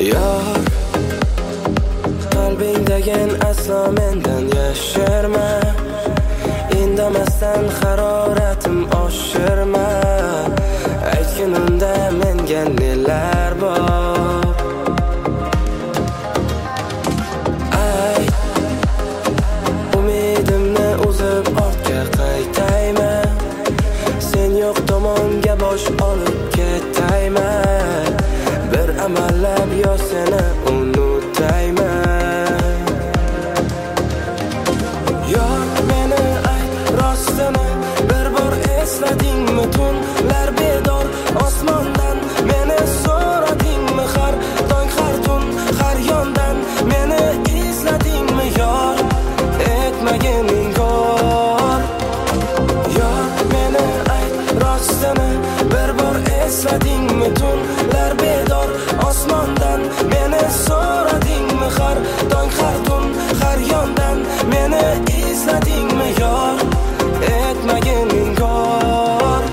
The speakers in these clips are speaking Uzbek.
Yor, qalbingdagin aslo mendan yashirma. Indamasdan haroratim oshirma. Aytgin unda menga nelar bor. Ayt, umidimni uzib ortga qaytayman. Sen yo'q tomonga bosh olib ketayman. Bir amallab yo seni unutayman. Yor, meni ayt rostini, bir bor esladingmi tunlar bedor osmondan? Meni so'radingmi har tong har tun har yondan? Meni izladingmi yor, etmagin inkor. Yor, meni ayt rostini, bir bor esladingmi tunlar bedor osmondan? Meni so'radingmi har tong har tun har yondan? Meni izladingmi yor, etmagin inkor.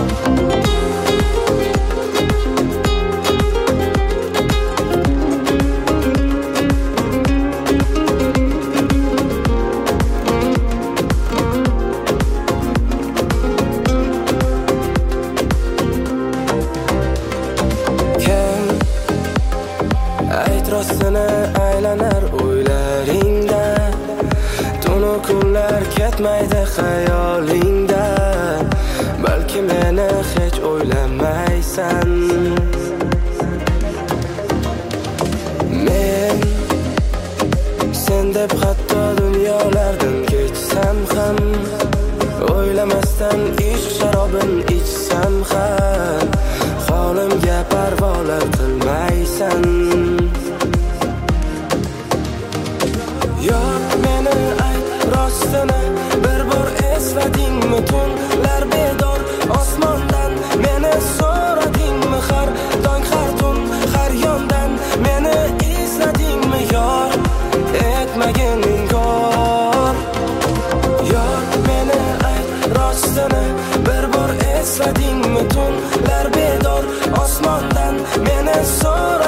Kim ayt rostini aylanar o'ylaringda, tunu kunlar ketmaydi xayolingda. Balki meni hech o'ylamaysan. Men sen deb hatto dunyolardan kechsam ham, o'ylamasdan ishq sharobin ichsam ham, holimga parvolar qilmaysan. Yor, meni ayt rostini, bir bor esladingmi tunlar bedor osmondan? Meni so'radingmi har tong har tun har yondan? Meni izladingmi yor, etmagin inkor. Yor, meni ayt rostini, bir bor esladingmi tunlar bedor osmondan? Meni so'radingmi